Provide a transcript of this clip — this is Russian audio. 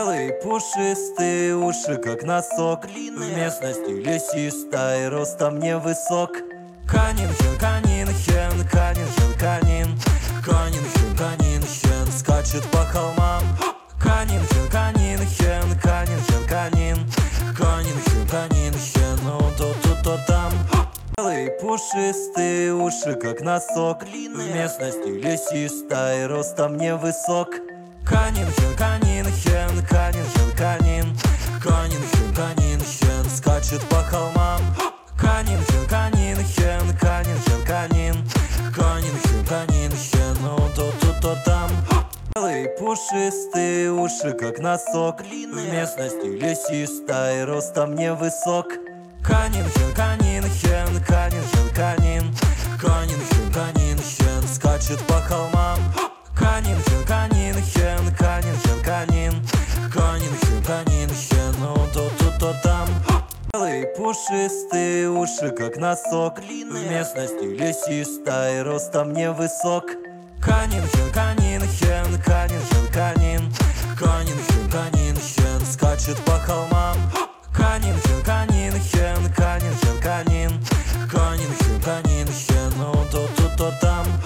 Белые пушистые уши, как носок. В местности лесистая, ростом невысок. Канин, хен, канин, хен, канин, хен, канин. Канин, хен, канин, хен, скачет по холмам. Канин, хен, канин, хен, канин, хен, канин. Канин, хен, канин, хен, ну то там. Белые пушистые уши, как носок. В местности лесистая, ростом невысок. Канин, хен, канин, хен, канин, хен, канин. Канин, хен, канин, хен, скачет по холмам. Канин, хен, канин, хен, канин, хен, канин. Канин, хен, канин, хен, ну то там. Белые пушистые уши, как носок. В местности лесистая, ростом невысок. Канин, хен, канин, хен, канин, хен, канин. Канин, хен, канин, хен, скачет по холмам. Канин, хен, канин, хен, канин, хен, канин. Канин, хен, канин, хен, ну то там. Белые пушистые уши, как носок. В местности лесистая, ростом невысок. Канин, хен, канин, хен, канин, хен, канин. Канин, хен, канин, хен, скачет по холмам. Канин, хен, канин, хен, канин, хен, канин. Канин, хен, канин, хен, ну то там.